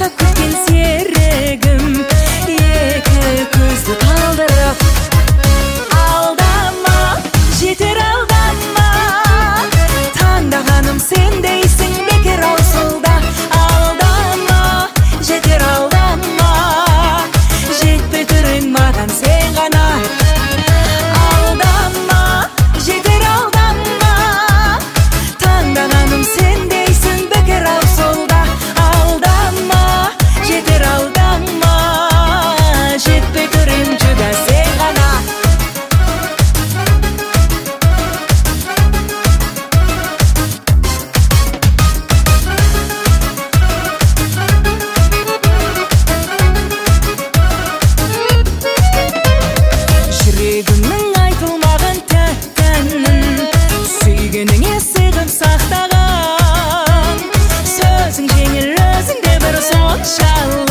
күткен серігім, екі көзді талдырып. Алдама, жетер алдама, таңдағаным сендейсің бекер аусылда. Алдама, жетер алдама, жетпей түрің маған сен ғана. Алдама, жетер алдама, таңдағаным сендейсің бекер аусылда. Алдама, жетер алдама, жетпей түрің жүда сен ғана. Жүрегімнің айтылмаған тәттәнін, сүйгеніңе сыйғып сақтаған. Сөзің жеңіл, өзіңде бір соншалық.